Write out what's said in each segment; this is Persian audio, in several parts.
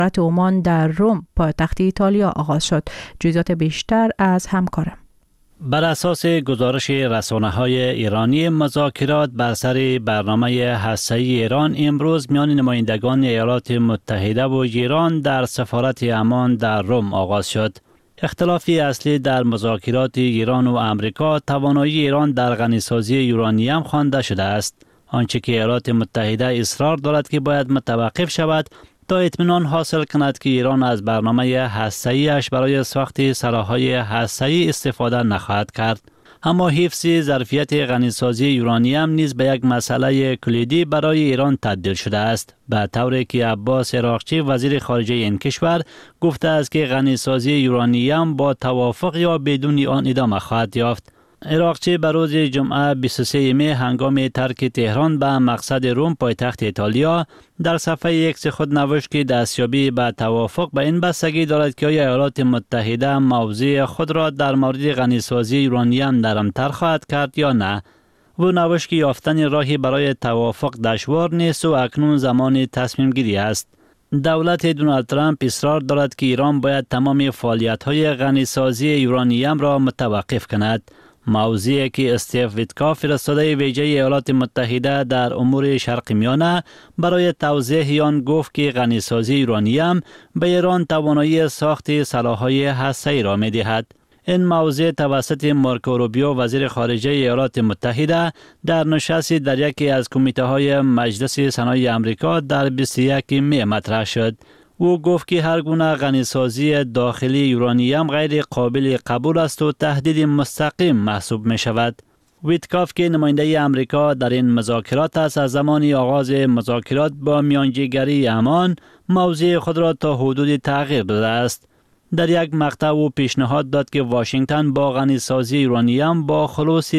عمان در روم پایتخت ایتالیا آغاز شد. جزئیات بیشتر از همکارم. بر اساس گزارش رسانه‌های ایرانی، مذاکرات بر سر برنامه هسته‌ای ایران امروز میان نمایندگان ایالات متحده و ایران در سفارت عمان در روم آغاز شد. اختلافی اصلی در مذاکرات ایران و آمریکا توانایی ایران در غنیسازی یورانیم خوانده شده است. آنچه که ایالات متحده اصرار دارد که باید متوقف شود تا اطمینان حاصل کند که ایران از برنامه هسته‌ای‌اش برای ساخت سلاح‌های هسته‌ای استفاده نخواهد کرد. اما حفظ ظرفیت غنیسازی یورانیم نیز به یک مسئله کلیدی برای ایران تبدیل شده است، به طوری که عباس عراقچی وزیر خارجه این کشور گفته است که غنیسازی یورانیم با توافق یا بدون آن ادامه خواهد یافت. عراقچی به روز جمعه 23 می هنگام ترک تهران به مقصد روم پایتخت ایتالیا در صفحه ایکس خود نوشت که دستیابی به توافق به این بستگی دارد که آیا ایالات متحده موضع خود را در مورد غنیسازی یورانیم نرمتر خواهد کرد یا نه. او نوشت که یافتن راهی برای توافق دشوار نیست و اکنون زمان تصمیم گیری است. دولت دونالد ترامپ اصرار دارد که ایران باید تمام فعالیت‌های غنیسازی یورانیم را متوقف کند. موضوعی که استیو ویتکاف فرستاده ویژه ایالات متحده در امور شرق میانه برای توضیح آن گفت که غنیسازی یورانیم به ایران توانایی ساخت سلاح‌های هسته‌ای را می‌دهد. این موضوع توسط مارکو روبیو وزیر خارجه ایالات متحده در نشستی در یکی از کمیته‌های مجلس صنایع آمریکا در 21 می مطرح شد. او گفت که هر گونه غنیسازی داخلی یورانیم غیر قابل قبول است و تهدید مستقیم محسوب می شود. ویتکاف که نماینده آمریکا در این مذاکرات است، از زمان آغاز مذاکرات با میانجیگری عمان موضع خود را تا حدودی تغییر داده است. در یک مقطع او پیشنهاد داد که واشنگتن با غنیسازی یورانیم با خلوص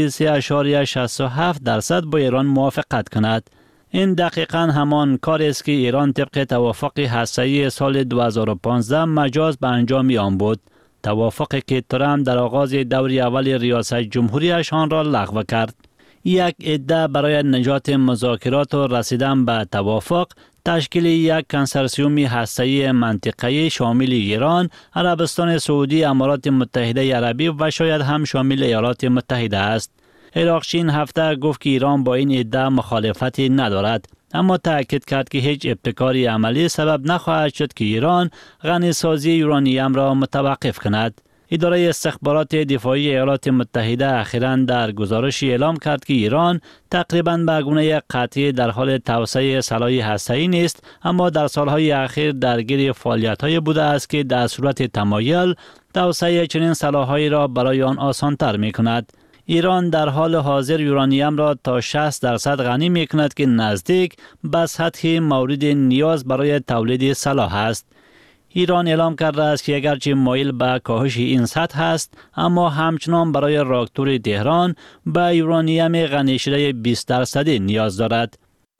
3.67% با ایران موافقت کند. این دقیقاً همان کاری است که ایران طبق توافق هسته‌ای سال 2015 مجاز به انجام آن بود. توافقی که ترامپ در آغاز دور اول ریاست جمهوریش آن را لغو کرد. یک عده برای نجات مذاکرات و رسیدن به توافق تشکیل یک کنسورسیوم هسته‌ای منطقه‌ای شامل ایران، عربستان سعودی، امارات متحده عربی و شاید هم شامل ایالات متحده است. عراقچی این هفته گفت که ایران با این ادعا مخالفتی ندارد، اما تأکید کرد که هیچ ابتکاری عملی سبب نخواهد شد که ایران غنیسازی یورانیم را متوقف کند. اداره استخبارات دفاعی ایالات متحده اخیراً در گزارشی اعلام کرد که ایران تقریباً به گونه قطعی در حال توسعه سلاح هسته‌ای نیست، اما در سالهای اخیر درگیر فعالیت‌های بوده است که در صورت تمایل توسعه چنین سلاح‌هایی را برای آن آسان‌تر می‌کند. ایران در حال حاضر یورانیم را تا 60% غنی می کند که نزدیک به سطح مورد نیاز برای تولید سلاح است. ایران اعلام کرده است که اگرچه مایل به کاهش این سطح است، اما همچنان برای راکتور تهران به یورانیم غنی شده 20% نیاز دارد.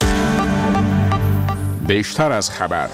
بیشتر از خبر.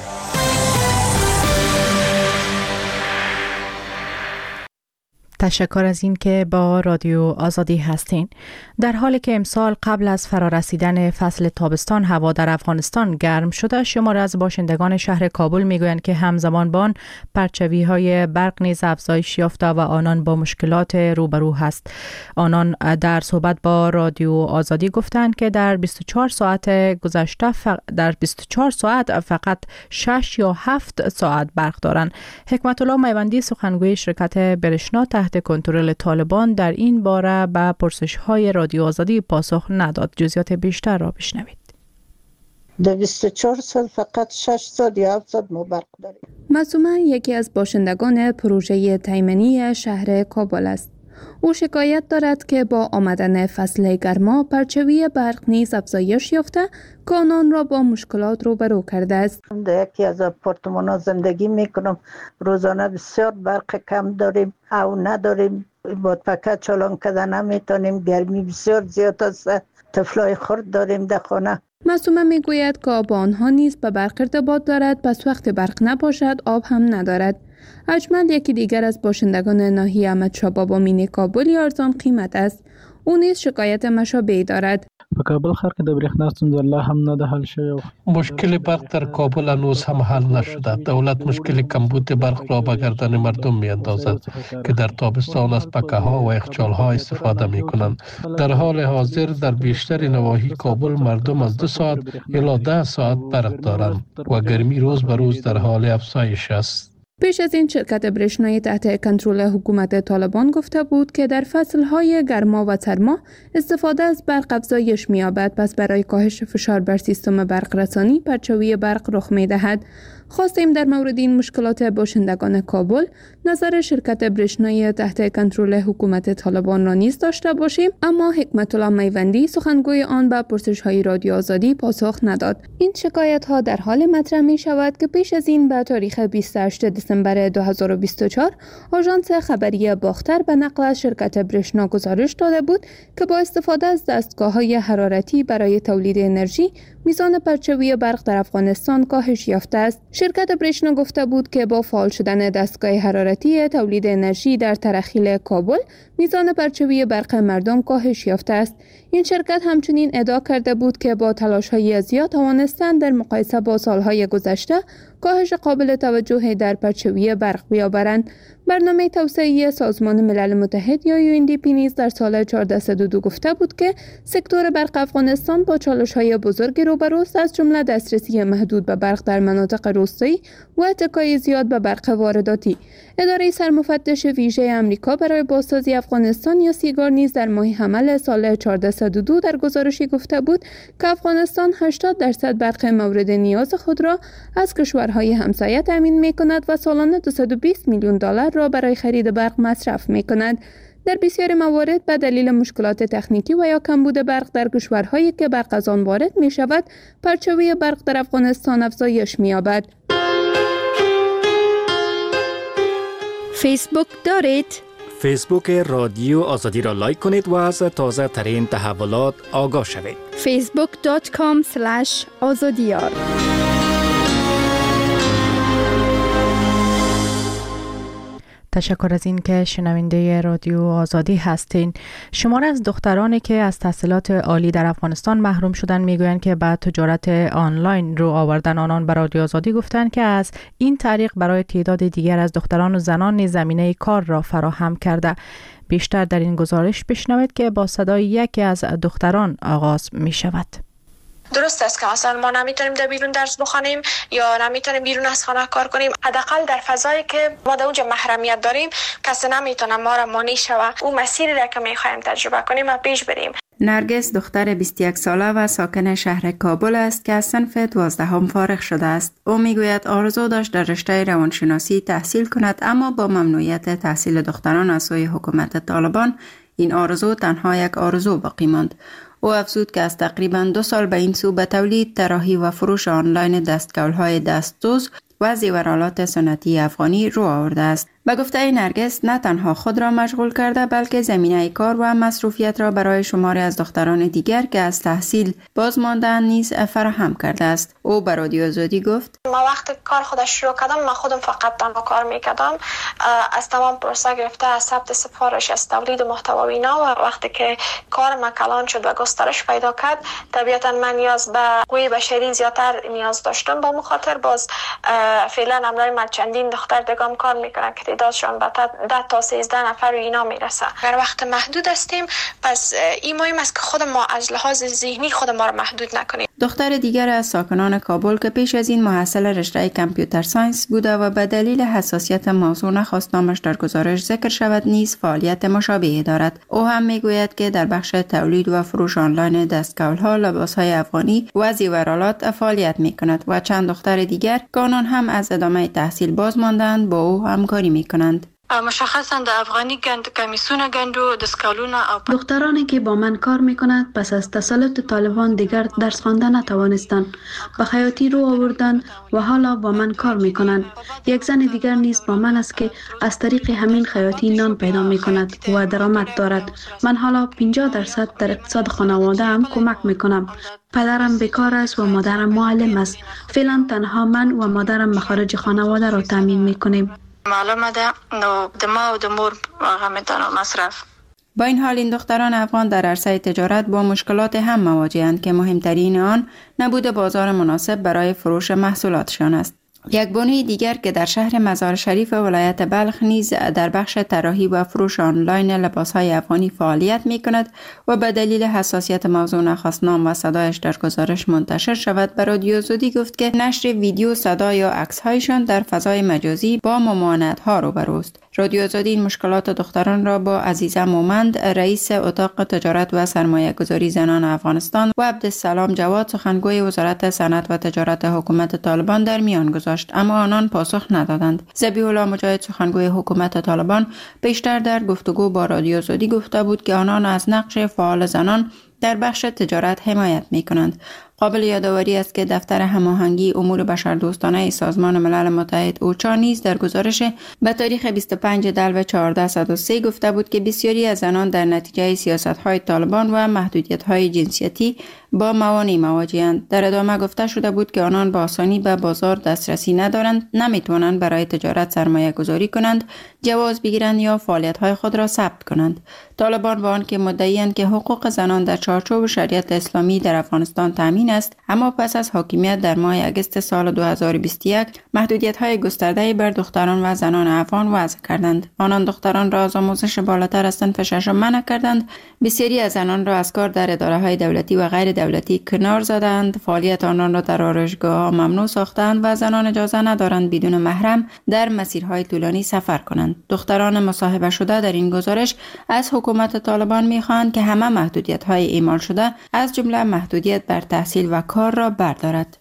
تشکر از این که با رادیو آزادی هستین. در حالی که امسال قبل از فرارسیدن فصل تابستان هوا در افغانستان گرم شده، شماری از باشندگان شهر کابل میگویند که همزمان با آن پرچوی‌های برق نیز افزایش یافته و آنان با مشکلات روبرو هست. آنان در صحبت با رادیو آزادی گفتند که در 24 ساعت گذشته در 24 ساعت فقط 6 یا 7 ساعت برق دارند. حکمت الله میوندی سخنگوی شرکت برشنا تحت کنترل طالبان در این باره به پرسش‌های رادیو آزادی پاسخ نداد. جزئیات بیشتر را بشنوید. در 24 ساعت فقط 6 ساعت یا 7 ساعت ما برق داریم. معصومه یکی از باشندگان پروژه تایمنی شهر کابل است. او شکایت دارد که با آمدن فصل گرما پرچوی برق نیز افزایش یافته که آنان را با مشکلات روبرو کرده است. در یکی از آپارتمان‌ها زندگی میکنم. روزانه بسیار برق کم داریم او نداریم. با فقط چالان کردن نمیتونیم. گرمی بسیار زیاد است. طفلای خرد داریم در خانه. معصومه میگوید که آب آنها نیز به برق ارتباط دارد، پس وقت برق نباشد آب هم ندارد. اجمل یکی دیگر از باشندگان ناحیه احمدشاه بابا مینی کابل ارزان قیمت است. او نیز شکایت مشابهی دارد. په کابل ښار کې د برېښنا ستونزه لا هم نه ده حل شوې. مشکل برق در کابل هنوز هم حل نشده. دولت مشکل کمبود برق را به گردن مردم میاندازد که در تابستان از پکه ها و یخچال ها استفاده می کنند. در حال حاضر در بیشتر نواحی کابل مردم از 2 ساعت الی 10 ساعت برق دارند و گرمی روز به روز در حال افزایش است. پیش از این شرکت برشنایی تحت کنترل حکومت طالبان گفته بود که در فصلهای گرما و سرما استفاده از برق افزایش می‌یابد، پس برای کاهش فشار بر سیستم برق رسانی پرچاوی برق رخ می‌دهد. خواستیم در مورد این مشکلات باشندگان کابل نظر شرکت برشنایی تحت کنترل حکومت طالبان را نیز داشته باشیم، اما حکمت الله میوندی سخنگوی آن به پرسش‌های رادیو آزادی پاسخ نداد. این شکایت‌ها در حال مطرح می‌شود که پیش از این به تاریخ 28 دسامبر 2024 آژانس خبری باختر به نقل از شرکت برشنا گزارش داده بود که با استفاده از دستگاه‌های حرارتی برای تولید انرژی میزان پرچاوی برق در افغانستان کاهش یافته است. شرکت برشنا گفته بود که با فعال شدن دستگاه حرارتی تولید انرژی در ترخیل کابل میزان پرچاوی برق مردم کاهش یافته است. این شرکت همچنین ادعا کرده بود که با تلاش‌های زیاد توانستند در مقایسه با سالهای گذشته کاهش قابل توجهی در پرچاوی برق بیاورند. برنامه توسعه‌ای سازمان ملل متحد یا UNDP نیز در سال 1402 گفته بود که سکتور برق افغانستان با چالش‌های بزرگی روبروست، از جمله دسترسی محدود به برق در مناطق روستایی و اتکای زیاد به برق وارداتی. اداره سرمفتش ویژه آمریکا برای بازسازی افغانستان یا سیگار نیز در ماه حمل سال 1402 در گزارشی گفته بود که افغانستان 80% برق مورد نیاز خود را از کشورهای همسایه تامین می‌کند و سالانه 220 میلیون دلار را برای خرید برق مصرف می‌کند. در بسیاری موارد به دلیل مشکلات تکنیکی و یا کمبود برق در کشورهایی که برق از آن وارد می‌شود، پرچاوی برق در افغانستان افزایش می‌یابد. فیسبوک دارید؟ فیسبوک رادیو آزادی را لایک کنید و از تازه ترین تحولات آگاه شوید. facebook.com/azadiyar. تشکر از این که شنونده رادیو آزادی هستین. شمار از دخترانی که از تحصیلات عالی در افغانستان محروم شدن میگویند که بعد تجارت آنلاین رو آوردن آنان به رادیو آزادی گفتند که از این طریق برای تعداد دیگر از دختران و زنان زمینه کار را فراهم کرده. بیشتر در این گزارش بشنوید که با صدای یکی از دختران آغاز می شود. درست است که مثلا ما نمیتونیم در بیرون درس بخونیم یا نمیتونیم بیرون از خانه کار کنیم. حداقل در فضایی که ما در اونجا محرمیت داریم کسی نمیتونه ما را مانع شوه. اون مسیری را که میخوایم تجربه کنیم و پیش بریم. نرگس دختر 21 ساله و ساکن شهر کابل است که از صنف 12 فارغ شده است. او میگوید آرزو داشت در رشته روانشناسی تحصیل کند، اما با ممنوعیت تحصیل دختران از سوی حکومت طالبان این آرزو تنها یک آرزو باقی ماند. او افزود که از تقریباً 2 سال به این سو به تولید، طراحی و فروش آنلاین دستکول‌های دستدوز و زیورآلات سنتی افغانی رو آورده است. به گفته نرگس نه تنها خود را مشغول کرده بلکه زمینه کار و مصروفیت را برای شماری از دختران دیگر که از تحصیل باز ماندن نیز فراهم کرده است. او به رادیو آزادی گفت: ما وقت کار خودش شروع کردم، من خودم فقط تنها کار میکردم، از تمام پروسه گرفته از ثبت سفارش، از تولید محتوا و اینا. و وقتی که کار من کلان شد و گسترش پیدا کرد، طبیعتا من نیاز به قوی بشری زیادتر نیاز داشتم. با مخاطر باز فعلا امروز من چندین دختر دگام کار میکنن که تعدادشون به 10 تا 13 نفر و اینا میرسه. اگر وقت محدود هستیم پس این مهم است که خود ما از لحاظ ذهنی خود ما رو محدود نکنیم. دختر دیگر از ساکنان کابل که پیش از این محصل رشته کامپیوتر ساینس بوده و به دلیل حساسیت موضوع نخواست نامش در گزارش ذکر شود نیز فعالیت مشابهی دارد. او هم میگوید که در بخش تولید و فروش آنلاین دستکول‌ها، لباس‌های افغانی و زیورآلات فعالیت میکند و چند دختر دیگر که آنان هم از ادامه تحصیل باز ماندند با او همکاری میکنند. مشخصا در افغانی گند کمیسون گند و دستکولونه. دخترانی که با من کار میکنند پس از تسلط طالبان دیگر درس خواندن نتوانستند، به خیاطی رو آوردند و حالا با من کار میکنند. یک زن دیگر نیز با من است که از طریق همین خیاطی نان پیدا میکند و درآمد دارد. من حالا 50% در اقتصاد خانواده هم کمک میکنم. پدرم بیکار است و مادرم معلم است. فعلا تنها من و مادرم مخارج خانواده را تامین میکنیم. معلومه ده نو د ما او د مور هغه متنو مصرف. با این حال این دختران افغان در عرصه تجارت با مشکلات هم مواجه‌اند که مهمترین آن نبود بازار مناسب برای فروش محصولاتشان است. یک بانوی دیگر که در شهر مزار شریف ولایت بلخ نیز در بخش طراحی و فروش آنلاین لباس‌های افغانی فعالیت می‌کند و به دلیل حساسیت موضوع نخواست نام و صدایش در گزارش منتشر شود به رادیو آزادی گفت که نشر ویدیو، صدا یا عکس‌هایشان در فضای مجازی با ممانعت‌ها روبروست. رادیو آزادی این مشکلات دختران را با عزیزه مومند رئیس اتاق تجارت و سرمایه گذاری زنان افغانستان و عبدالسلام جواد سخنگوی وزارت صنعت و تجارت حکومت طالبان در میان گذاشت، اما آنان پاسخ ندادند. ذبیح الله مجاهد سخنگوی حکومت طالبان پیشتر در گفتگو با رادیو آزادی گفته بود که آنان از نقش فعال زنان در بخش تجارت حمایت می‌کنند. قابل یادآوری است که دفتر هماهنگی امور بشردوستانه سازمان ملل متحد اوچا نیز در گزارش به تاریخ 25/14/13 گفته بود که بسیاری از زنان در نتیجه سیاست‌های طالبان و محدودیت‌های جنسیتی با موانع مواجه‌اند. در ادامه گفته شده بود که آنان با آسانی به بازار دسترسی ندارند، نمی‌توانند برای تجارت سرمایه گذاری کنند، جواز بگیرند یا فعالیت‌های خود را ثبت کنند. طالبان با آنکه مدعی‌اند که حقوق زنان در چارچوب شریعت اسلامی در افغانستان تامین است، اما پس از حاکمیت در ماه اگست سال 2021 محدودیت‌های گسترده بر دختران و زنان افغان وضع کردند. آنان دختران را از آموزش بالاتر از صنف ششم منع کردند، بسیاری از زنان را از کار در اداره‌های دولتی و غیر دولتی کنار زدند، فعالیت آنان را در آرایشگاه‌ها ممنوع ساختند و زنان اجازه ندارند بدون محرم در مسیرهای طولانی سفر کنند. دختران مصاحبه شده در این گزارش از حکومت طالبان می‌خواهند که همه محدودیت‌های اعمال شده از جمله محدودیت بر تحصیل و کار را بردارد.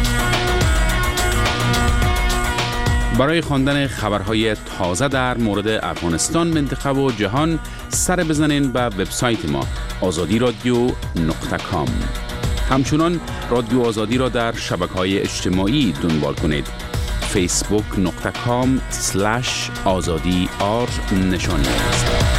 برای خواندن خبرهای تازه در مورد افغانستان، منطقه و جهان سر بزنین به وبسایت ما azadi.radio.com. همچنان رادیو آزادی را در شبکه‌های اجتماعی دنبال کنید. facebook.com/azadi_r نشانی است.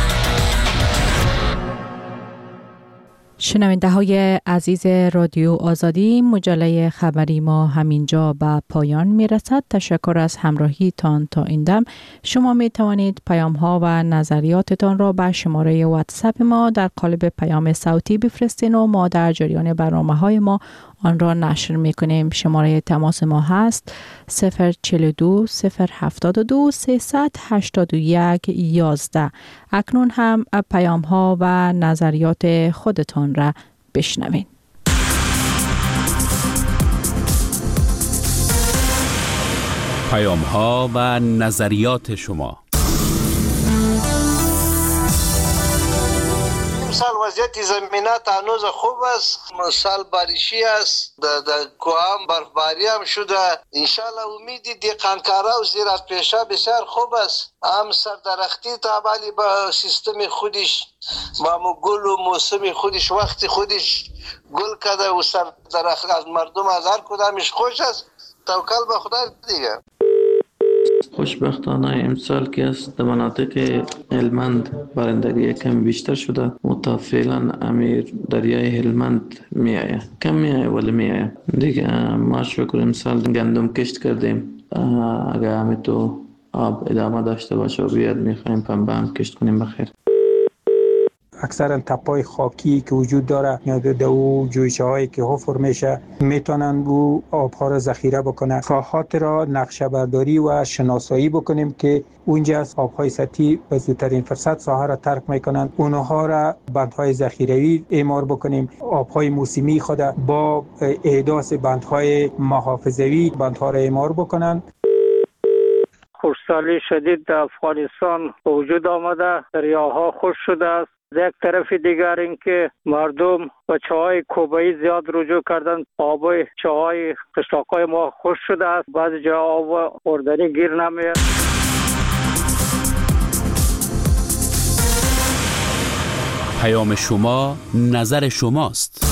شنونده های عزیز رادیو آزادی، مجله خبری ما همینجا به پایان می رسد. تشکر از همراهی تان تا این دم. شما می توانید پیام ها و نظریاتتان را به شماره واتساپ ما در قالب پیام صوتی بفرستین و ما در جریان برنامه های ما آن را نشر می کنیم. شماره تماس ما هست 042 072 381 11. اکنون هم پیام ها و نظریات خودتان را بشنوین. پیام ها و نظریات شما. سال وضعیت زمینات هنوز خوب است، سال باریشی است، در کوام برفباری هم شده. انشالله امیدی دیقانکارا و زیرات پیشه بسیار خوب است. هم سردرختی تابعی با سیستم خودش، با گل و موسم خودش، وقت خودش گل کده و سردرخت از مردم از هر کدامش خوش است. توکل به خدا دیگه. خوشبختانه امسال که است در مناطق هلمند بارندگی کم بیشتر شده، متفعلا امیر دریای هلمند می آید، کم می آید ولی می آید دیگه. ما شکر امسال گندم کشت کردیم، اگر همین تو آب ادامه داشته باشه و بیاد میخوایم پنبه هم کشت کنیم بخیر. اکثرا تپای خاکی که وجود داره یا دو جویچه هایی که حفر میشه میتونن او آبها را ذخیره بکنن. ساحات را نقشه برداری و شناسایی بکنیم که اونجا از آبهای سطحی به زودترین فرصت ساحه را ترک میکنن، اونها را بندهای ذخیروی اعمار بکنیم. آبهای موسمی خود با احداث بندهای محافظوی بندها را اعمار بکنن. خشکسالی شدید در افغانستان وجود آمده، دریاها خشک شده است. یک طرف دیگر اینکه مردم به چاهای کوبه‌ای زیاد رجوع کردن، آب چاهای قشلاق‌های ما خشک شده است، بعضی جا آب خوردنی گیر نمیاد. پیام شما نظر شماست.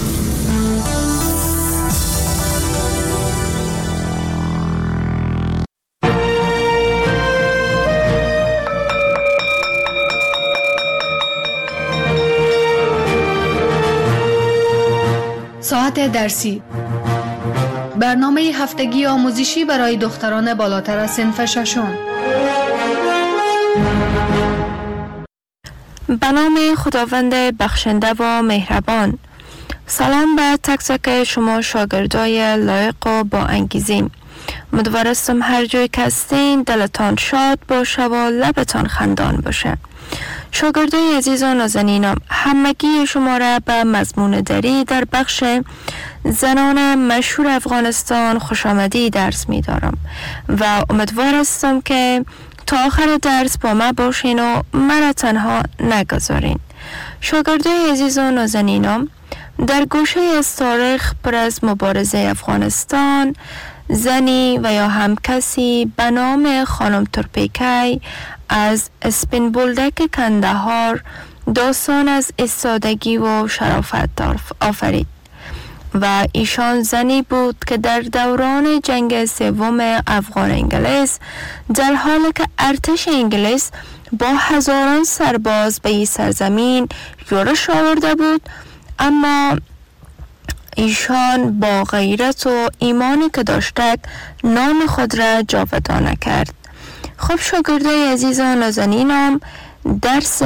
ساعت درسی، برنامه هفتگی آموزشی برای دختران بالاتر از صنف ششم. به نام خداوند بخشنده و مهربان. سلام به تک تک شما شاگردای لایق و با انگیزه. امیدوارم هر جای که هستین دلتان شاد باشه و لبتان خندان باشه. شاگردای عزیز و نازنینم، همگی شما را به مضمون دری در بخش زنان مشهور افغانستان خوش آمدی درس می دارم و امیدوار هستم که تا آخر درس با ما باشین و مرا تنها نگذارین. شاگردای عزیز و نازنینم، در گوشه از تاریخ پر از مبارزه افغانستان، زنی و یا هم کسی به نام خانم تورپیکی از اسپین بولدک کندهار داستان از ایستادگی و شرافت آفرید و ایشان زنی بود که در دوران جنگ سوم افغان انگلیس در حالی که ارتش انگلیس با هزاران سرباز به این سرزمین یورش آورده بود، اما ایشان با غیرت و ایمانی که داشتند نام خود را جاودانه کرد. خب شاگردای عزیز و نازنینم، درس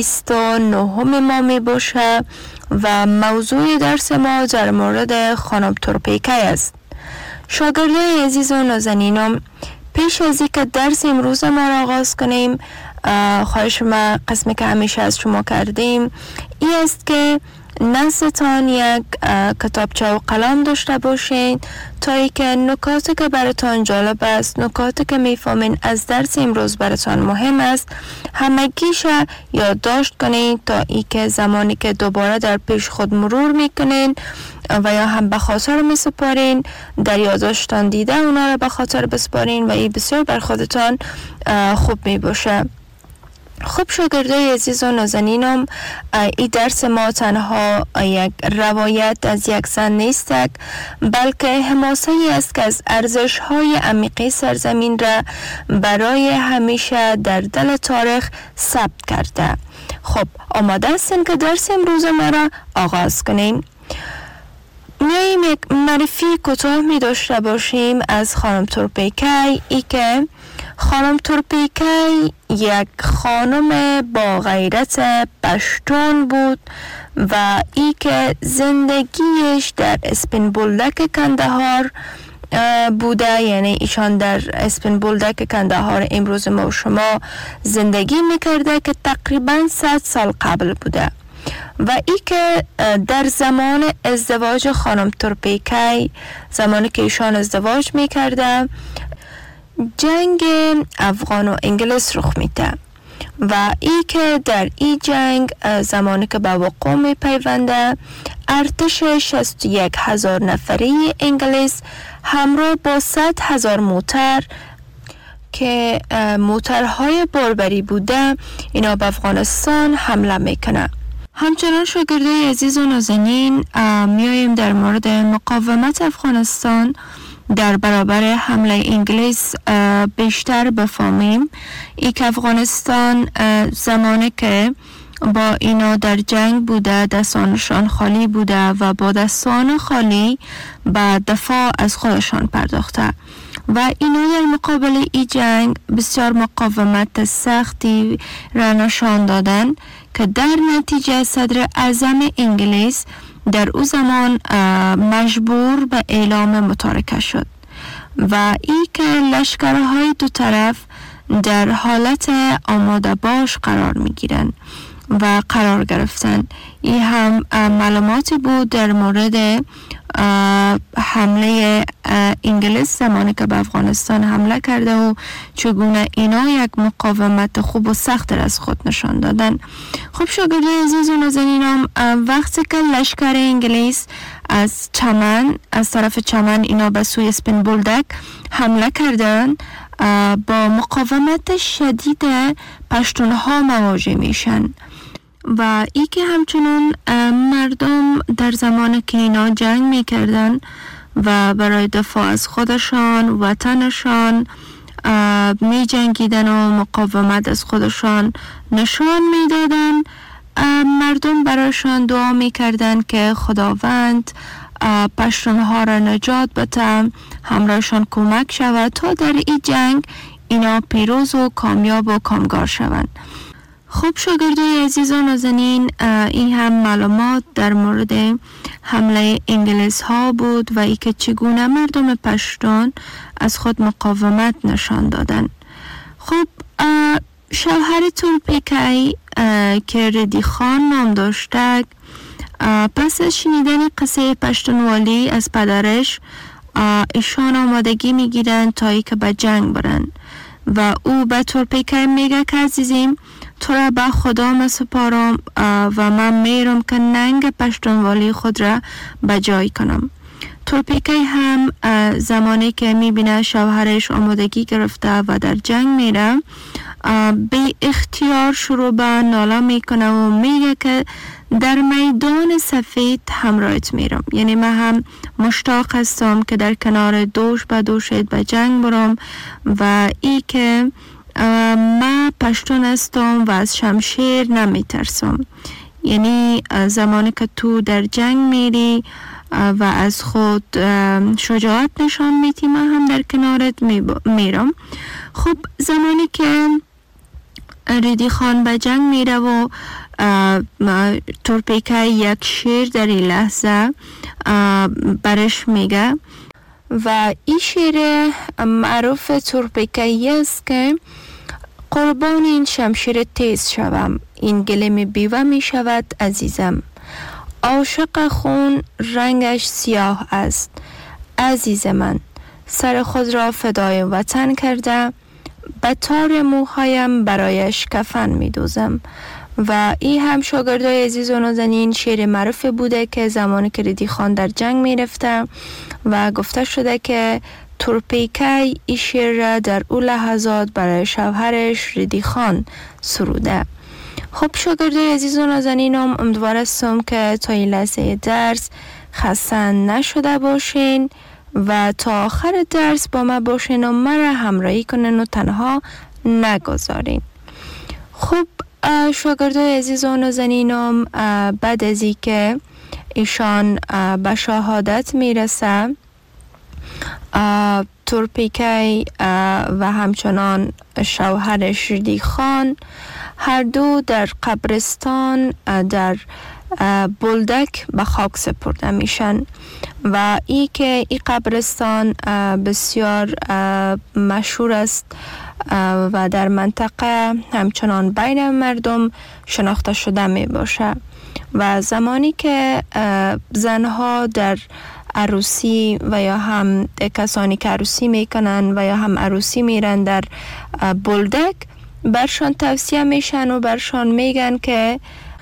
29 ما می باشه و موضوع درس ما در مورد خانم تورپیکی است. شاگردای عزیز و نازنینم، پیش از اینکه درس امروز ما را آغاز کنیم، خواهش ما قسمی که همیشه از شما کردیم این است که نزدتان یک کتابچه و قلم داشته باشین تا ای که نکاتی که براتان جالب است، نکاتی که میفهمین از درس امروز براتان مهم است، همگیش یادداشت کنین تا ای که زمانی که دوباره در پیش خود مرور میکنین و یا هم به خاطر میسپارین، در یادداشتان دیده اونا را به خاطر بسپارین و این بسیار بر خودتان خوب میباشه. خب شاگردای عزیز و نازنینم، این درس ما تنها یک روایت از یک زن نیست، بلکه حماسه ای است که از ارزش های عمیقی سرزمین را برای همیشه در دل تاریخ ثبت کرده. خب آماده هستین که درس امروز ما را آغاز کنیم؟ میاییم یک معرفی کوتاه می داشته باشیم از خانم تورپیکی. ای که خانم تورپیکی یک خانم با غیرت پشتون بود و ای که زندگیش در اسپین بولدک کندهار بوده، یعنی ایشان در اسپین بولدک کندهار امروز ما و شما زندگی میکرده که تقریبا 100 سال قبل بوده و ای که در زمان ازدواج خانم تورپیکی، زمانی که ایشان ازدواج میکرده، جنگ افغان و انگلیس رخ میده و ای که در این جنگ زمانی که به وقوع می پیونده، ارتش 61,000 نفری انگلیس همراه با 100,000 موتر که موترهای باربری بوده اینا به افغانستان حمله میکنه. همچنان شاگردای عزیز و نازنین، میاییم در مورد مقاومت افغانستان در برابر حمله انگلیس بیشتر بفهمیم. ای که افغانستان زمانی که با اینا در جنگ بوده دستانشان خالی بوده و با دستان خالی به دفاع از خودشان پرداخته و اینا در مقابل ای جنگ بسیار مقاومت سختی را نشان دادن که در نتیجه صدر اعظم انگلیس در او زمان مجبور به اعلام متارکه شد و ای که لشکرهای دو طرف در حالت آماده باش قرار می گیرن و قرار گرفتن. این هم معلوماتی بود در مورد حمله انگلیس زمانی که به افغانستان حمله کرده و چگونه اینا یک مقاومت خوب و سخت از خود نشان دادن. خب شاگردای عزیز و نازنینم، وقتی که لشکر انگلیس از طرف چمن اینا به سوی اسپین بولدک حمله کردن، با مقاومت شدید پشتونها مواجه میشن و ای که همچنان مردم در زمان که اینا جنگ میکردن و برای دفاع از خودشان وطنشان می جنگیدن و مقاومت از خودشان نشان میدادن، مردم برایشان دعا میکردن که خداوند پشتونها را نجات بده، همراهشان کمک شود تا در این جنگ اینا پیروز و کامیاب و کامگار شوند. خب شاگردای عزیز و نازنین، این هم معلومات در مورد حمله انگلیس ها بود و ای که چگونه مردم پشتون از خود مقاومت نشان دادن. خب شوهر تورپیکی که ردی خان نام داشته، پس از شنیدن قصه پشتونوالی از پدرش ایشان آمادگی میگیرن تا ای که به جنگ برن و او به تورپیکی میگه که عزیزیم تو را به خدا مسپارم و من میرم که ننگ پشتونوالی خود را بجای کنم. تورپیکی هم زمانی که میبینه شوهرش آمادگی گرفته و در جنگ میره، به اختیار شروع به ناله میکنه و میگه که در میدان سفید همراهت میرم، یعنی من هم مشتاق هستم که در کنار دوش به دوشت به جنگ برم و ای که من پشتون هستم و از شمشیر نمیترسم. یعنی زمانی که تو در جنگ میری و از خود شجاعت نشان میدی، من هم در کنارت میرم. خب زمانی که ردی خان به جنگ میره و تورپیکی یک شعر در این لحظه برش میگه و این شعر معروف تورپیکی است که قربان این شمشیر تیز شوم، این گلیم بیوه می شود عزیزم. عاشق خون رنگش سیاه است، عزیز من سر خود را فدای وطن کرده، به تار موهایم برایش کفن می دوزم. و این هم شاگردای عزیز و نازنین شعر معروف بوده که زمانی که ردی خان در جنگ می رفته و گفته شده که تورپیکی این شعر را در اون لحظات برای شوهرش ردی خان سروده. خب شاگردای عزیز و نازنینم، امیدوار هستم که تا این لحظه درس خسته نشده باشین و تا آخر درس با ما باشین و مرا همراهی کنین و تنها نگذارین. خب شاگردای عزیز و نازنینم، بعد از این که ایشان به شهادت میرسه، تورپیکی و همچنان شوهرش ردی خان هر دو در قبرستان در بولدک به خاک سپرده میشن و ای که این قبرستان بسیار مشهور است و در منطقه همچنان بین مردم شناخته شده می باشه. و زمانی که زنها در عروسی و یا هم کسانی که عروسی میکنن و یا هم عروسی میرن در بولدک، برشان توصیه میشن و برشان میگن که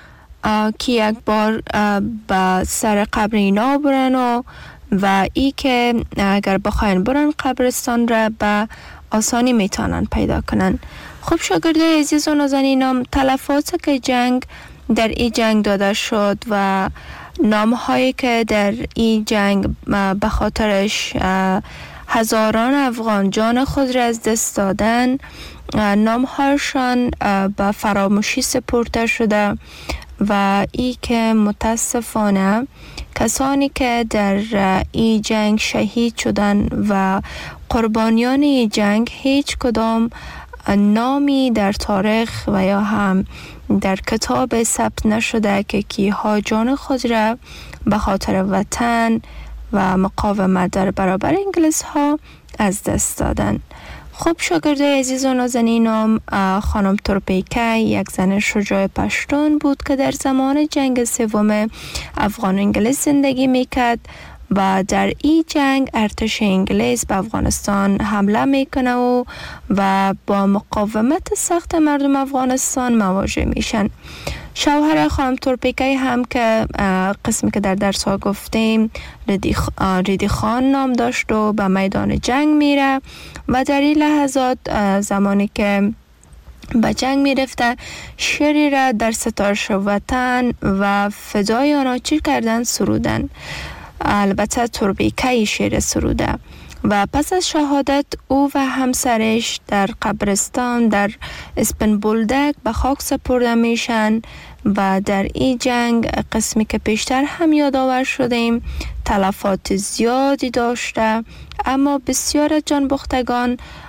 یک بار به سر قبر اینا برن و ای که اگر بخواین برن قبرستان را به آسانی میتونن پیدا کنن. خب شاگردای عزیز و نازنینم، تلفات که جنگ در این جنگ داده شد و نام هایی که در این جنگ به خاطرش هزاران افغان جان خود را از دست دادن، نام هایشان به فراموشی سپرده شده و ای که متاسفانه کسانی که در این جنگ شهید شدن و قربانیان این جنگ هیچ کدام نامی در تاریخ و یا هم در کتاب ثبت نشده که کیها جان خود را به خاطر وطن و مقاومت در برابر انگلیس ها از دست دادن. خب شاگردای عزیز و نازنینم، خانم تورپیکی یک زن شجاع پشتون بود که در زمان جنگ سوم افغان انگلیس زندگی میکرد و در این جنگ ارتش انگلیس به افغانستان حمله میکنه و با مقاومت سخت مردم افغانستان مواجه میشن. شوهر خانم تورپیکی هم که قسمی که در درس ها گفتیم ردی خان نام داشت و به میدان جنگ میره و در این لحظات زمانی که به جنگ میرفته شعری را در ستایش وطن و فدای آنها چی کردن سرودن. البته تورپیکی شعر سروده و پس از شهادت او و همسرش در قبرستان در اسپن بولدک به خاک سپرده میشن و در این جنگ قسمی که پیشتر هم یادآور شدیم تلفات زیادی داشته، اما بسیار جان باختگان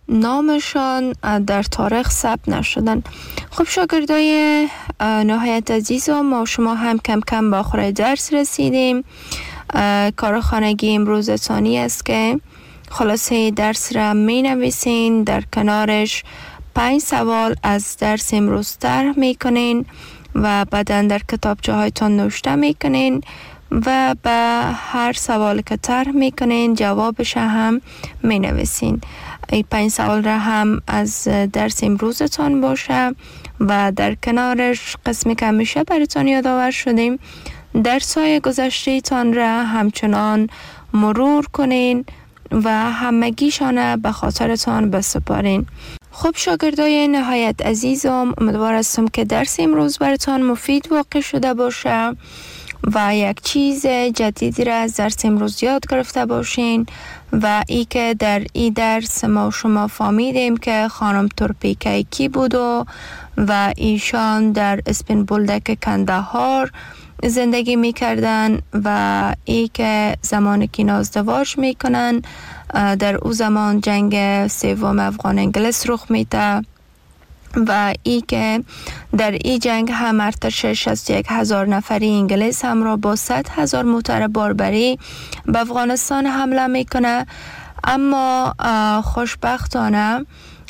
نامشان در تاریخ ثبت نشدن. خب شاگردای نهایت عزیزم، ما شما هم کم کم به آخر درس رسیدیم. کار خانگی امروز ثانی است که خلاصه درس را می نویسین، در کنارش 5 سوال از درس امروز طرح می کنین و بعدا در کتابچه هایتان نوشته می کنین و به هر سوال که طرح می کنین جوابش هم می نویسین. این 5 سوال را هم از درس امروزتان باشه و در کنارش قسمی که همیشه براتان یادآور شدیم درس‌های گذشته تان را همچنان مرور کنین و همگیشان به خاطرتان بسپارین. خب شاگردای نهایت عزیزم، امیدوار هستم که درس امروز براتان مفید واقع شده باشه و یک چیز جدیدی را از درس امروز یاد گرفته باشین و ای که در این درس ما شما فهمیدیم که خانم تورپیکه کی بود و ایشان در اسپین بولدک کندهار زندگی میکردن و ای که زمانی که ازدواج میکنن در او زمان جنگ سوم افغان انگلیس رخ میده و ای که در این جنگ هم ارتش 61,000 نفری انگلیس همراه با 100,000 موتر باربری به افغانستان حمله میکنه. اما خوشبختانه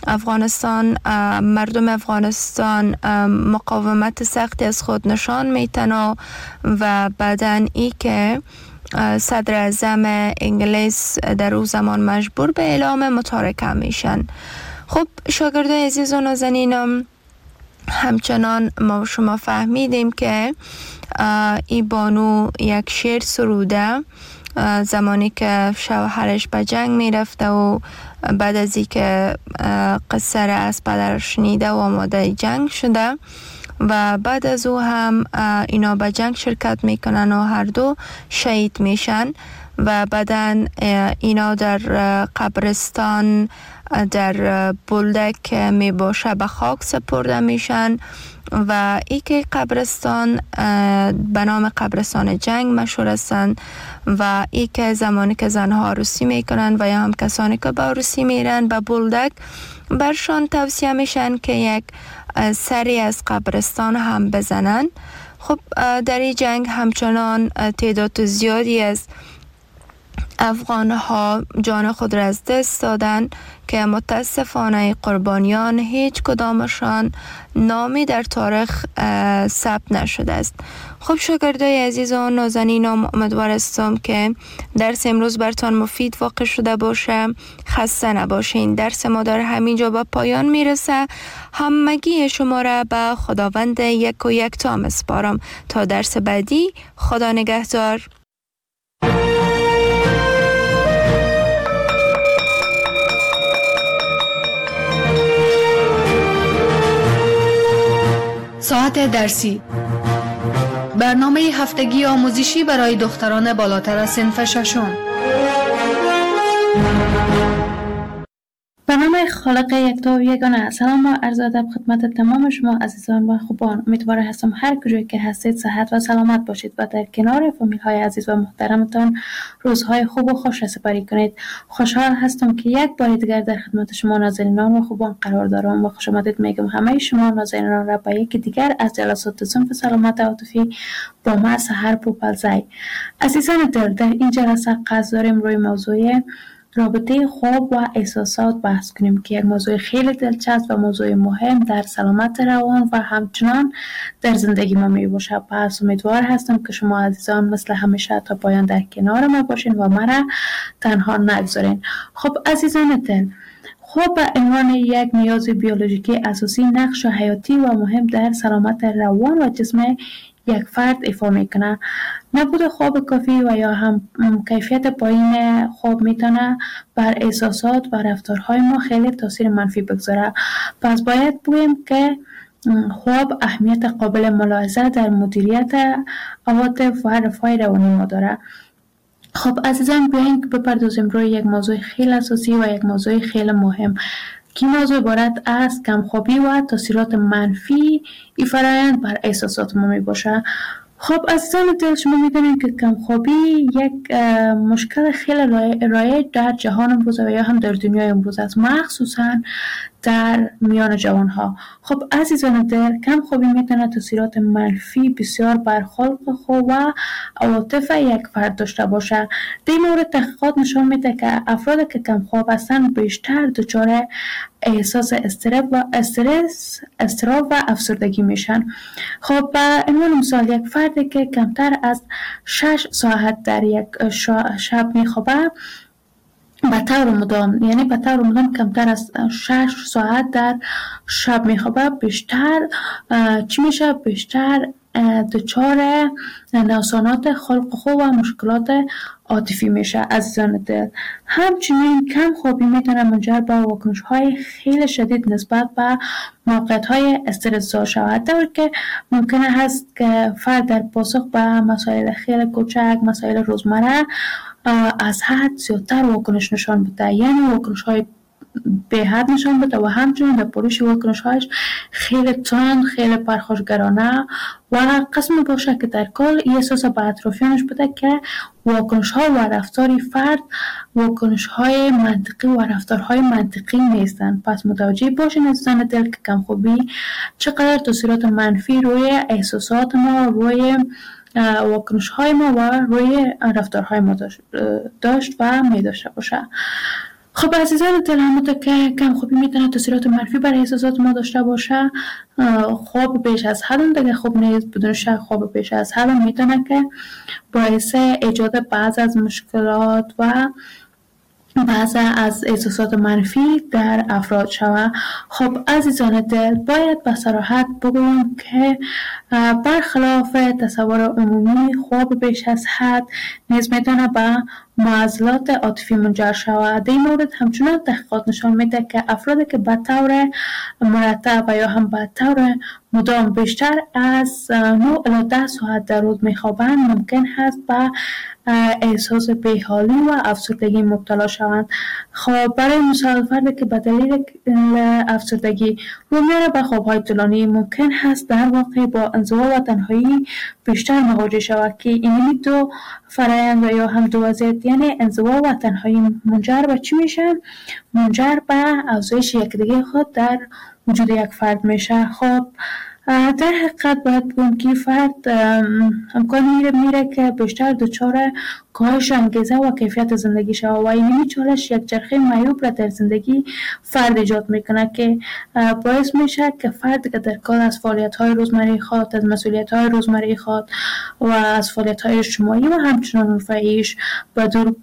مردم افغانستان مقاومت سختی از خود نشان میتن و بعدن ای که صدر اعظم انگلیس در او زمان مجبور به اعلام متارکه میشن. خب شاگردای عزیز و نازنینم، همچنان ما شما فهمیدیم که ای بانو یک شعر سروده زمانی که شوهرش به جنگ میرفته و بعد از این که قصه را از پدرش شنیده و آماده جنگ شده و بعد از او هم اینا به جنگ شرکت میکنن و هر دو شهید میشن و بعدن اینا در قبرستان در بولدک می باشه به خاک سپرده میشن و ای که قبرستان به نام قبرستان جنگ مشهور هستند و ای که زمانی که زنها عروسی میکنن و یا هم کسانی که به عروسی میرن به بولدک برشان توصیه میشن که یک سری از قبرستان هم بزنن. خب در این جنگ همچنان تعداد زیادی از افغان ها جان خود را از دست دادن که متاسفانه قربانیان هیچ کدامشان نامی در تاریخ ثبت نشده است. خب شاگردای عزیز و نازنینم، امیدوار هستم که درس امروز برتان مفید واقع شده باشه. خسته نباشین. درس ما در همینجا به پایان میرسه. همگی شما را به خداوند یک و یک تا میسپارم تا درس بعدی. خدا نگهدار. ساعت درسی، برنامه هفتگی آموزشی برای دختران بالاتر از صنف ششم. به نام خالق یکتا و یگانه. سلام و عرض ادب خدمت تمام شما عزیزان و خوبان. امیدوار هستم هر کجایی که هستید صحت و سلامت باشید و در کنار فامیل های عزیز و محترمتان روزهای خوب و خوش سپری کنید. خوشحال هستم که یک بار دیگر در خدمت شما ناظرینان و خوبان قرار دارم و خوش آمدید میگم همه شما ناظرینان را به یکی دیگر از جلسات صنف سلامت عاطفی با ما سحر پوپلزی. عزیزان دل، در این جلسه قصد داریم روی موضوع رابطه خواب و احساسات بحث کنیم که یک موضوع خیلی دلچسب و موضوع مهم در سلامت روان و همچنان در زندگی ما می باشه. پس امیدوار هستم که شما عزیزان مثل همیشه تا پایان در کنار ما باشین و مرا تنها نگذارین. خب عزیزان دل، خواب به عنوان یک نیاز بیولوژیکی اساسی نقش حیاتی و مهم در سلامت روان و جسم یک فرد ایفا میکنه. نبود خواب کافی و یا هم کیفیت پایین خواب میتونه بر احساسات و رفتارهای ما خیلی تاثیر منفی بگذاره. پس باید بگویم که خواب اهمیت قابل ملاحظه در مدیریت عواطف و رفاه روانی ما داره. خب عزیزان، بیاین که بپردازیم روی یک موضوع خیلی اساسی و یک موضوع خیلی مهم که موضوع عبارت از کمخوابی و تاثیرات منفی ای فرآیند بر احساسات ما می باشه. خب عزیزان دل، شما میدونید که کمخوابی یک مشکل خیلی رایج در جهان امروز و یا هم در دنیای امروز است، مخصوصا در میان جوان ها. خب عزیزان دل، کمخوابی میتونه تاثیرات منفی بسیار بر خلق خود و عواطف یک فرد داشته باشه. در این مورد تحقیقات نشان میده که افرادی که کمخواب هستند بیشتر دچار احساس اضطراب و افسردگی میشن. خب به عنوان مثال، یک فردی که کمتر از 6 ساعت در یک شب میخوابه به طور مدام کمتر از 6 ساعت در شب میخوابه، بیشتر چی میشه؟ بیشتر دچار نقصانات خلق خو و مشکلات عاطفی میشه عزیزان دل. همچنین کم خوابی میتونه منجر به واکنش های خیلی شدید نسبت به موقعیت های استرس‌زا شود، در که ممکنه هست که فرد در پاسخ به مسائل خیلی کوچک، مسائل روزمره از حد زیادتر واکنش نشان بده، یعنی واکنش های به حد نشان بده و همچنین در پروش واکنش هایش خیلی تند، خیلی پرخاشگرانه و قسم باشه که در کل این احساس به اطرافیانش بده که واکنش ها و رفتاری فرد واکنش های منطقی و رفتارهای منطقی نیستن. پس متوجه باشین عزیزان دل که کمخوابی چقدر تاثیرات منفی روی احساسات ما، روی واکنش های ما و روی رفتارهای ما داشت و می داشته باشه. خب عزیزان دل، همونطور که کمخوابی میتونه تاثیرات منفی بر احساسات ما داشته باشه، خواب بیش از حد دیگه خوب نیست. بدون شک خواب بیش از حد میتونه که باعث ایجاد بعض از مشکلات و بعض از احساسات منفی در افراد شود. خب عزیزان دل، باید به صراحت بگویم که برخلاف تصور عمومی، خواب بیش از حد نیز میتونه به معضلات عاطفی منجر شود. در این مورد همچنان تحقیقات نشان میده که افرادی که به طور مرتب و یا هم به طور مدام بیشتر از 9 الی 10 ساعت در روز میخوابند، ممکن هست به احساس بیحالی و افسردگی مبتلا شوند. خب برای مثال، فردی که به دلیل افسردگی رو میاره به خوابهای طولانی، ممکن هست در واقع با انزوا و تنهایی بیشتر مواجه شود که این دو فرآیند و یا هم دو وضعیت، یعنی انزوا و تنهایی، منجر به چی میشن؟ منجر به افزایش یکدیگه خود در وجود یک فرد میشه. خب در حقیقت باید بگم که فرد امکانی میره که بیشتر دچار کاهش انگیزه و کیفیت زندگی شود و این چالش یک چرخه معیوب را در زندگی فرد ایجاد میکنه که باعث میشه که فرد که در کار از فعالیت‌های روزمره خود، از مسئولیت‌های روزمره خود و از فعالیت‌های اجتماعی و همچنین رفاهیش به دور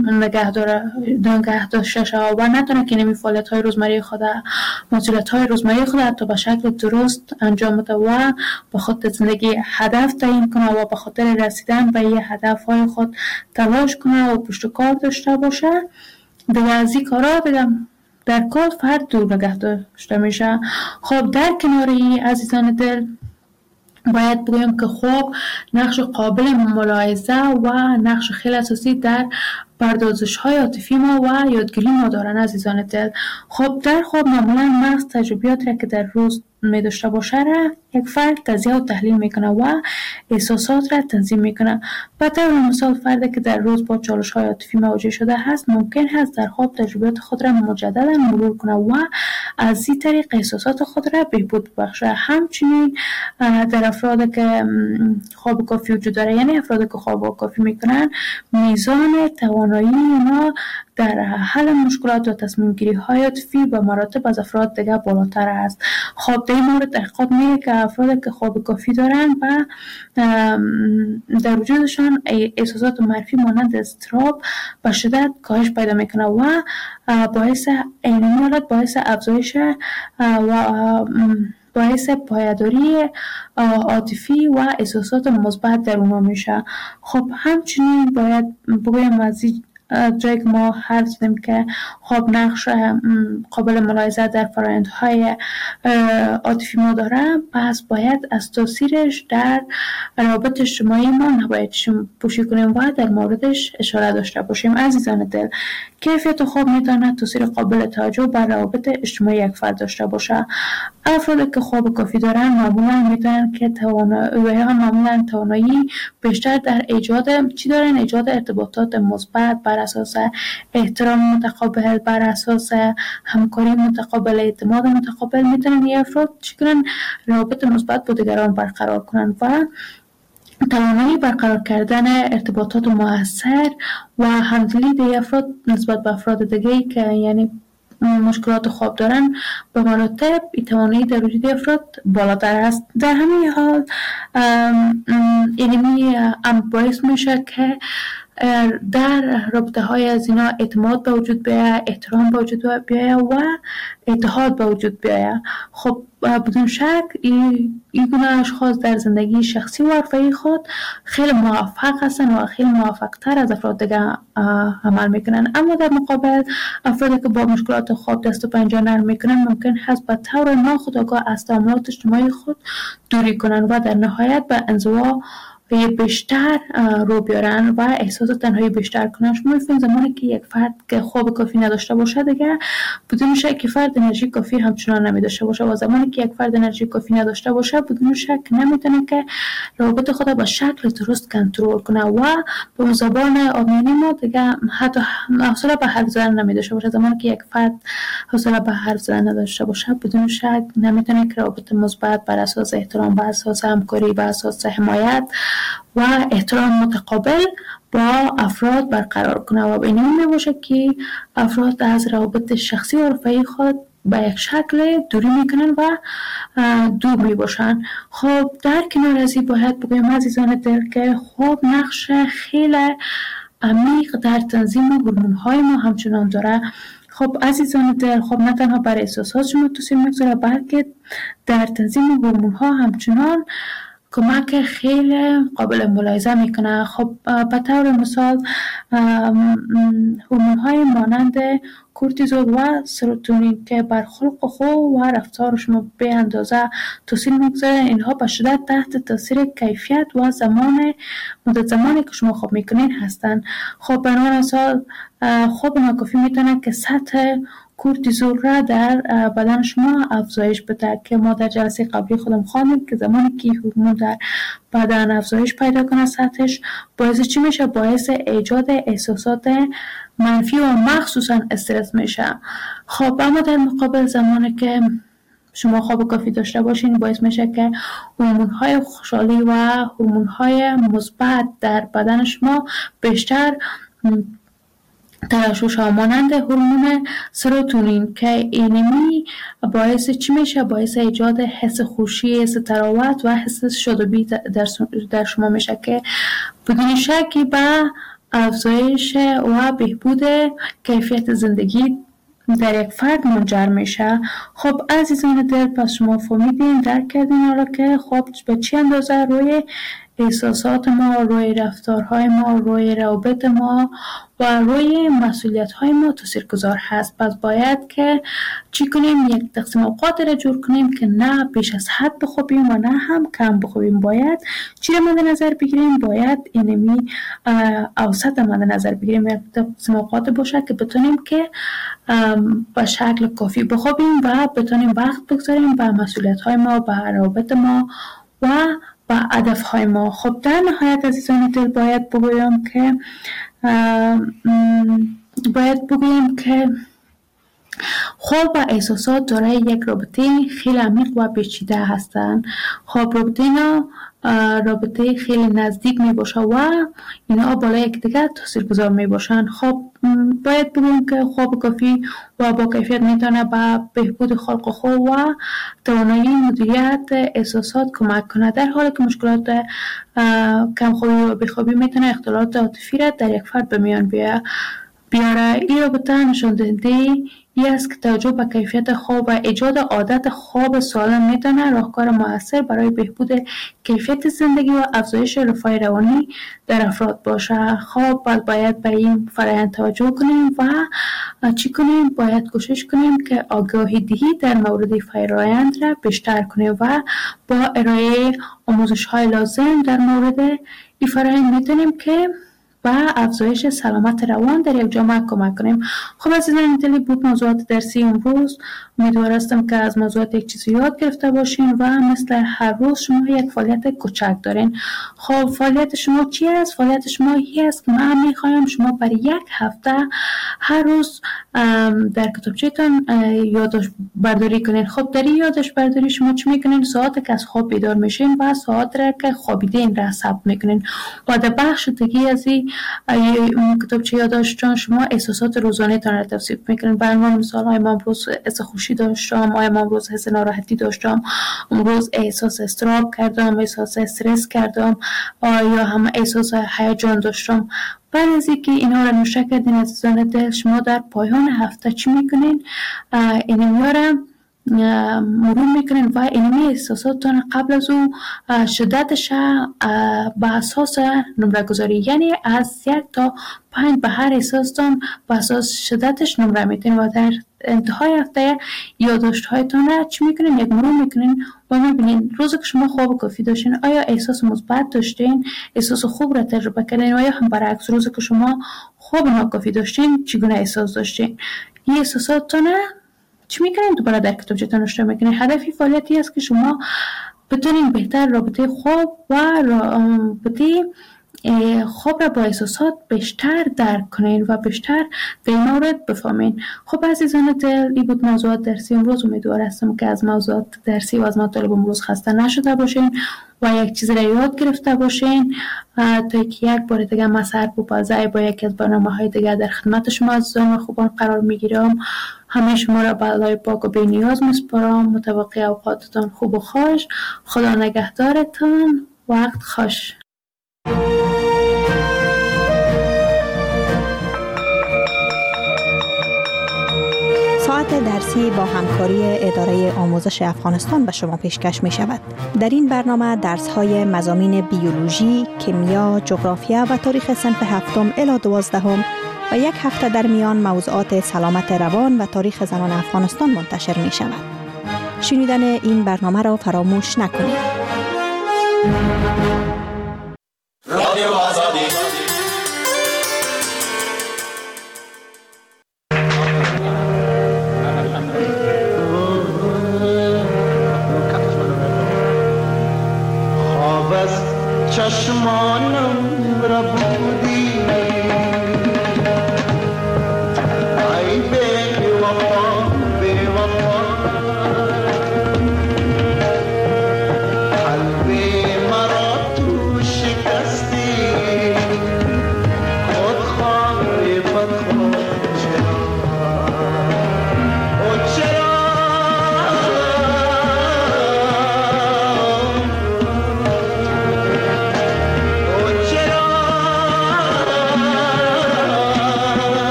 نگه داشته شود و نتونه که نمی فعالیت‌های روزمره خود، مسئولیت‌های روزمره خود حتی به شکل درست انجام بده و به خود زندگی هدف تعیین کنه و به خاطر رسیدن به این هدف‌های خود تلاش کنه و پشت کار داشته باشه. دیگه از این کارا در کل فرد دور نگه داشته میشه. خب در کنار این عزیزان دل، باید بگویم که خواب نقش قابل ملاحظه و نقش خیلی اساسی در پردازش های عاطفی ما و یادگیری ما دارن عزیزان دل. خب در خواب معمولا مغز تجربیات را که در روز می داشته باشه را یک فرد تجزیه و تحلیل میکنه و احساسات را تنظیم میکنه. به طور مثال، فردی که در روز با چالش های عاطفی مواجه شده هست، ممکن هست در خواب تجربیات خود را مجددا مرور کنه و از این طریق احساسات خود را بهبود ببخشه. همچنین در افرادی که خواب کافی وجود داره، یعنی افرادی که خواب کافی میکنن، میزان توانایی اونا در حل مشکلات و تصمیم گیری های عاطفی به مراتب از افراد دیگه بالاتر است. خب در این مورد تحقیقات میگه که افرادی که خواب کافی دارن و در وجودشان احساسات منفی مانند اضطراب به شدت کاهش پیدا میکنه و باعث افزایش و باعث پایداری عاطفی و احساسات مثبت در اونا میشه. خب همچنین باید بگویم از جایی که ما حرف زدیم که خواب نقش قابل ملاحظه در فرآیندهای عاطفی ما داره، پس باید از تاثیرش در روابط اجتماعی ما نباید پوشی کنیم و در موردش اشاره داشته باشیم عزیزان دل. کیفیت خواب میتونه تاثیر قابل توجه بر روابط اجتماعی یک فرد داشته باشه. افرادی که خواب کافی دارن معمولا میتونن که توانایی بیشتر در ایجاد ارتباطات مثبت بر اساس احترام متقابل، بر اساس همکاری متقابل، اعتماد متقابل میتونن این افراد چیکارن روابط مثبت با دیگران برقرار کنن و توانایی برقرار کردن ارتباطات مؤثر و همدلی دیگر افراد نسبت به افراد دیگه‌ای که یعنی مشکلات خواب دارن به مراتب این توانایی در وجود افراد بالاتر است. در همین حال اینمی باعث میشه که در رابطه های از اینا اعتماد به وجود بیاید، احترام به وجود بیاید و اتحاد به وجود بیاید. خب بدون شک این گونه اشخاص در زندگی شخصی و حرفه‌ای خود خیلی موفق هستن و خیلی موفق تر از افراد دیگه عمل میکنن. اما در مقابل افرادی که با مشکلات خواب دست و پنجه نرم میکنن ممکن هست به طور ناخودآگاه از تعاملات اجتماعی خود دوری کنن و در نهایت به انزوا بیشتر رو بیارن و احساس تنهایی بیشتر کنن. شما می‌فهمید زمانی که یک فرد که خواب کافی نداشته باشه دیگه بدون شک که فرد انرژی کافی همچنان نمی‌داشته باشه و زمانی که یک فرد انرژی کافی نداشته باشه بدون شک نمیتونه که روابط خود به شکل درست کنترل کنه و به زبان عامیانه ما دیگه حتی حوصله به حرف زدن نمی‌داشته باشه. زمانی که یک فرد حوصله به حرف زدن نداشته باشه بدون شک نمیتونه که روابط مثبت بر اساس احترام، بر اساس همکاری، بر اساس حمایت و احترام متقابل با افراد برقرار کنه و به این میباشه که افراد از روابط شخصی و حرفه‌ای خود به یک شکل دوری میکنن و دور میباشن. خب در کنار از این باید بگویم عزیزان دل که خواب نقش خیلی عمیق در تنظیم هورمون‌های ما همچنان داره. خب عزیزان دل، خب نه تنها برای احساسات شما تاثیر میگذاره بلکه در تنظیم هورمون‌ها همچنان کمک خیلی قابل ملاحظه میکنه. خب به طور مثال هورمون‌های مانند کورتیزول و سروتونین که بر خلق خو و رفتار شما به اندازه تاثیر میگذاره، اینها به شدت تحت تاثیر کیفیت و مدت زمانی که شما خواب میکنین هستن. خب بنابر مثال خواب ناکافی میتونه که سطح کورتیزول را در بدن شما افزایش بده که ما در جلسه قبلی خودم خواندیم که زمانی که هورمون در بدن افزایش پیدا کنه سطحش باعث چی میشه؟ باعث ایجاد احساسات منفی و مخصوصا استرس میشه. خب اما در مقابل زمانی که شما خواب کافی داشته باشین باعث میشه که هورمون‌های خوشحالی و هورمون‌های مثبت در بدن شما بیشتر ترشح ها مانند هورمون سروتونین که اینمی باعث چی میشه؟ باعث ایجاد حس خوشی، حس تراوت و حس شادابی در شما میشه که بدون شکی به افزایش و بهبود کیفیت زندگی در یک فرد منجر میشه. خب عزیزان دل، پس شما فهمیدین، درک کردین حالا که خواب به چی اندازه روی احساسات ما، روی رفتارهای ما، روی روابط ما و روی مسئولیت‌های ما تاثیرگذار هست. پس باید که چی کنیم؟ یک تقسیم اوقات را جور کنیم که نه بیش از حد بخوابیم و نه هم کم بخوابیم. باید چی را مد نظر بگیریم؟ باید اینمی اوسط مد نظر بگیریم. یک تقسیم اوقات باشه که بتونیم که به شکل کافی بخوابیم و بتونیم وقت بگذاریم به مسئولیت‌های ما، به روابط ما و با هدف‌های ما. خب در نهایت عزیزان دل باید بگویم که خواب و احساسات دارای یک رابطه خیلی عمیق و پیچیده هستند. خب رابطه خیلی نزدیک می باشه و اینا بالای یکدیگر تاثیرگذار می باشن. خب باید بگویم که خواب کافی و با کیفیت میتونه به بهبود خلق خو و توانایی مدیریت احساسات کمک کنه، در حالی که مشکلات کمخوابی و بیخوابی میتونه اختلالات عاطفی را در یک فرد به میان بیاره. این رابطه نشان دهنده ای است که توجه به کیفیت خواب و ایجاد عادت خواب سالم میتونه راهکار موثر برای بهبود کیفیت زندگی و افزایش رفاه روانی در افراد باشه. خب باید به این فرآیند توجه کنیم و چی کنیم؟ باید کوشش کنیم که آگاهی دهی در مورد فرآیند را بیشتر کنیم و با ارائه آموزش های لازم در مورد این فرآیند میتونیم که و افزایش سلامت روان در یک جامعه کمک کنیم. خب عزیزان دلی بود موضوعات درسی امروز. امیدوار هستم که از موضوعات یک چیزی یاد گرفته باشین و مثل هر روز شما یک فعالیت کوچک دارین. خب فعالیت شما چی است؟ فعالیت شما این است که من میخوایم شما برای یک هفته هر روز در کتابچه‌تان یادداشت برداری کنین. خب در این یادداشت برداری شما چی میکنین؟ ساعتی که از خواب بیدار میشین و ساعت را که خوابیدین را ثبت میکنین و در بخش دیگه از این کتابچه یادداشتان شما احساسات روزانه تان را توصیف میکنین. به عنوان مثال آیا امروز حس خوشی داشتم، آیا امروز حس ناراحتی داشتم، امروز احساس اضطراب کردم، احساس استرس کردم، یا هم احساس هیجان داشتم. بعد از اینکه اینا را نوشته کردین عزیزان دل، شما در پایان هفته چی میکنین؟ اینا را مرور میکنین و اینمی احساساتتان قبل از او شدتش به اساس نمره گذاری، یعنی از 1 تا 5 به هر احساستان به اساس شدتش نمره میتین و در انتهای هفته یادداشت هایتان را چی میکنین؟ یک مرور میکنین و میبینین روزی که شما خواب کافی داشتین آیا احساس مثبت داشتین، احساس خوب را تجربه کردین، آیا هم برعکس روزی که شما خواب ناکافی داشتین چگونه احساس داشتین. این احساساتتان چی میکنین؟ دوباره در کتابچه‌تان نوشته میکنین. هدفی فعالیتی است که شما بتونین بهتر رابطه خواب و رابطه خواب را با احساسات بیشتر درک کنین و بیشتر در این مورد بفهمین. خب عزیزان دل، این بود موضوعات درسی امروز. امیدوار هستم که از موضوعات درسی و از مطالب امروز خسته نشده باشین و یک چیز را یاد گرفته باشین تا که یک بار دیگه من سر بپازه با یکی از برنامه‌های دیگه در خدمت شما عزیزان و خوبان قرار میگیرم. همه شما را به الله پاک و بی‌نیاز میسپارم. متوقع اوقاتتان خوب و خوش. خدا نگهدارتان. وقت خوش. ساعت درسی با همکاری اداره آموزش افغانستان به شما پیشکش می شود. در این برنامه درس های مضامین بیولوژی، کیمیا، جغرافیا و تاریخ صنف 7 الی 12 و یک هفته در میان موضوعات سلامت روان و تاریخ زنان افغانستان منتشر می شود. شنیدن این برنامه را فراموش نکنید. رادیو آزادی. خواب از چشمانم را بودی، ای بی وفا بی وفا، قلبی مرا تو شکستی، خودخواهی بدخواه چرا و چرا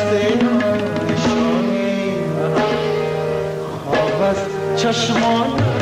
چشمان